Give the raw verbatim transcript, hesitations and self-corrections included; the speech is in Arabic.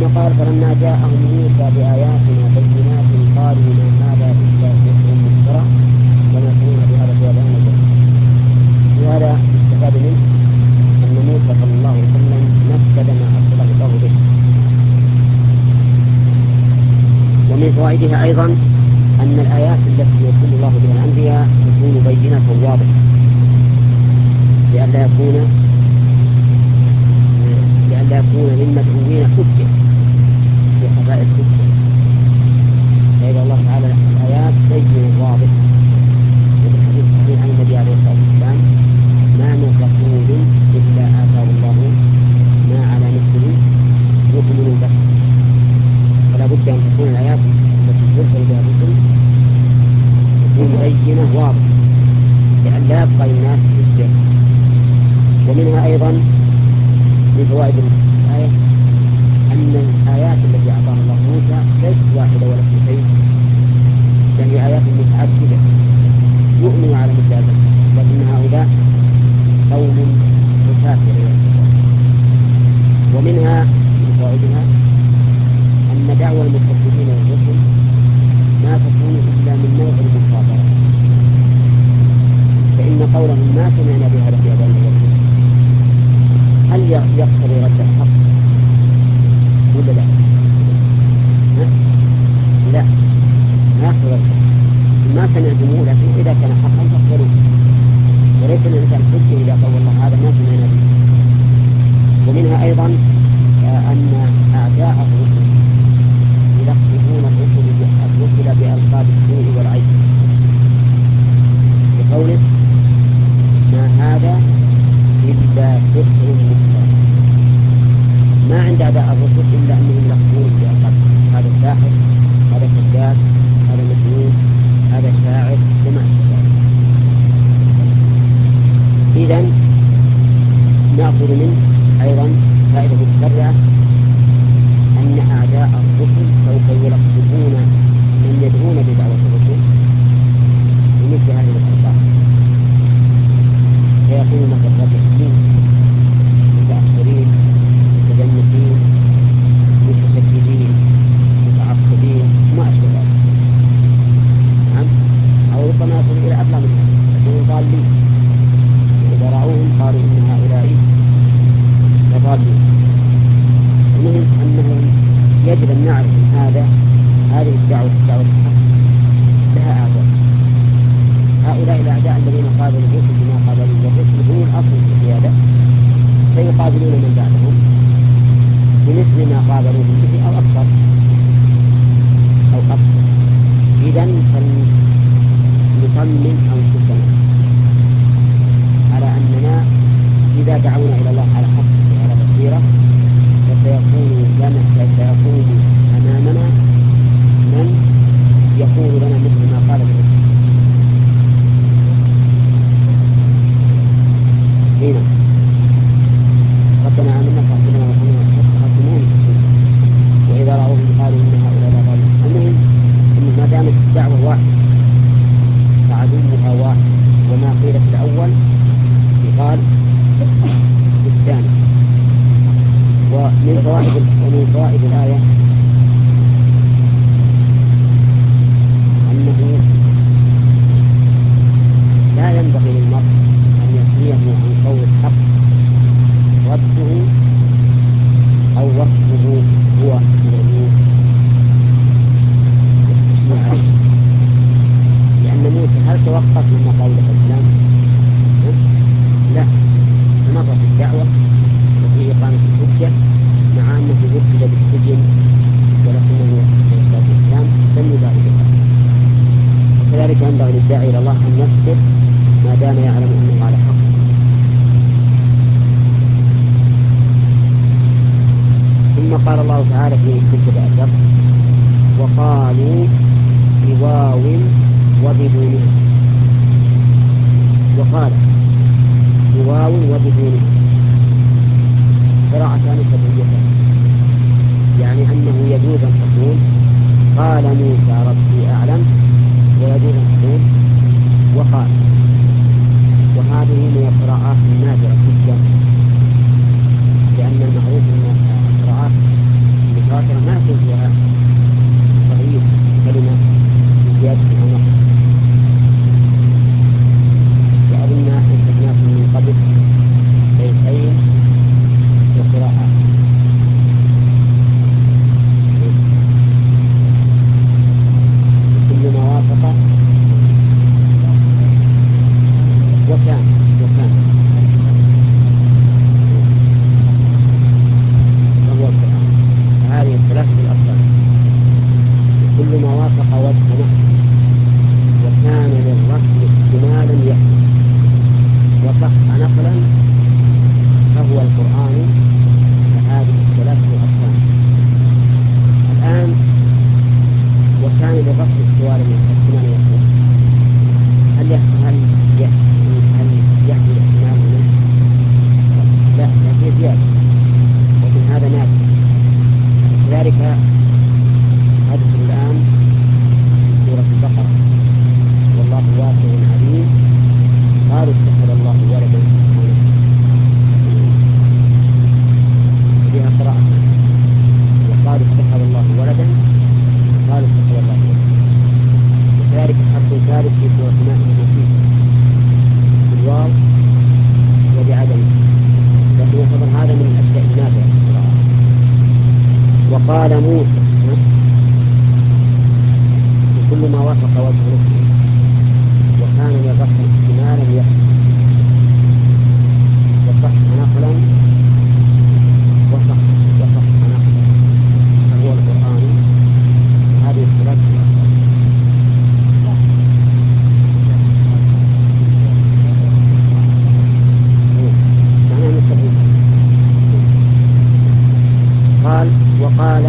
ثم قال فلما جاءهم موسى بآياتنا بينات قالوا ما هذا إلا سحر مفترى وما كنا بهذا في آبائنا الأولين. وهذا يستفاد منه أن موسى صلى الله عليه وسلم نفذ ما أرسله الله به. ومن فوائدها أيضا أن الآيات التي يرسل الله بها الأنبياء تكون بينة واضحة لئلا يكون لئلا يكون للمدعوين حجة في خفاء الحجة، فإذا الله تعالى الآيات بينة واضحة. وفي الحديث الصحيح عن النبي عليه الصلاة والسلام ما من رسول إلا آتاه الله ما على مثله يؤمن به. فلا بد أن تكون الآيات التي ترسل بها الرسل تكون بينة واضحة لئلا يبقى للناس حجة. ومنها أيضا من فوائد الآية أن الآيات التي أعطاها الله موسى ليست واحدة ولا اثنتين، بل هي آيات متعددة يؤمن على مثل هذا، لكن هؤلاء قوم مسافر. ومنها من فوائدها أن دعوى المكذبين للرسل ما تكون إلا من نوع المخاطرة، فإن قولهم ما سمعنا بهذا في آبائنا الأولين هل يقتضي رد الحق ولا لا؟ لا، ما يقتضي رد الحق. ما سمعتموه، لكن إذا كان حقا فاقبلوه، وليس الإنسان حجة إذا قال والله هذا ما سمعنا به. ومنها أيضا أن أعداء الرسل يلقبون الرسل الرسل بألقاب السوء والعيب بقوله ما هذا إلا سحر مفترى. ما عند أعداء الرسل إلا أنهم يلقبون بألقاب هذا ساحر، هذا كذاب، هذا مجنون، هذا شاعر وما أشبه ذلك. إذن نأخذ منه أيضا فائدة متفرعة أن أعداء الرسل سوف يلقبون من يدعون بدعوة الرسل بمثل هذه الألقاب، فيقول مثل رجعيين، متأخرين، متجنسين، متشددين، متعصبين، ما أشبه ذلك. نعم، أو ربما يصل إلى أبلغ من هذا، يكونوا ضالين، وإذا رأوهم قالوا إن هؤلاء لضالون. ومنهم أنه يجب أن نعرف أن هذا هذه الدعوة الدعوة الحق لها أعداء. هؤلاء الأعداء الذين قابلوا الرسل بما قابلوا الرسل هم الأصل في القيادة، سيقابلون من بعدهم بمثل ما قابلوا به أو أكثر أو أكثر. إذن فلنطمن أنفسنا على أننا إذا دعونا إلى الله على حق وعلى بصيرة فسيكون لنا سيكون أمامنا من يقول لنا مثل ما قال الرسل. هنا ربنا آمنا فاغفر لنا وارحمنا وإذا رأوهم قالوا إن هؤلاء لضالون. المهم إن ما دامت الدعوة واحدة فعدوها واحد، وما قيل في الأول يقال في الثاني. ومن فوائد ومن فوائد الآية أنه لا ينبغي للمرء أن يثنيه عن قول الحق رده أو وصفه هو بالعلوم والتشنيع عليه. لأن موسى هل توقف لما قال له الإسلام؟ لا، فمضى في الدعوة وفي إقامة الحجة مع أنه يرسل بالسجن، ولكنه عليه الصلاة والسلام لم يبالغ. وكذلك ينبغي للداعي إلى الله أن يصبر ما دام يعلم أنه على حق. ثم قال الله تعالى في مبتدأ الدرس وقالوا بواو وبدونها. وقال بواو وبدونها قراءتان سبعيتان، يعني أنه يجوز أن تقول قال موسى ربي أعلم، ويجوز أن تقول وقال. وهذه من القراءات النادرة جدا، لأن المعروف أن القراءات وافق وجه نحو وكان للرسم احتمالا يحمل وصح نقلا فهو القرآن. فهذه الثلاثة أقسام. الآن وكان للرسم احتمالا يحمل هل هل هل يحمل احتمال هنا؟ لا، لا في زيادة، ومن هذا نادر. لذلك هذه الآن سورة البقرة والله واسع عليم قالوا اتخذ الله ولدا سبحانه فيها قراءة وقالوا اتخذ الله ولدا قالوا اتخذ الله ولدا. وكذلك حرف ثالث في سورة مائدة المسيح بالواو وبعدم، لكن يعتبر هذا من الأشياء النافعة في القراءة. وقال موسى كل ما وافق وجه نفسه وكان للرفع احتمالا يحصل وصح نقلا وصح وصح نقلا فهو القرآن. هذه الثلاثة الأقسام. معناه مستقيم. قال وقال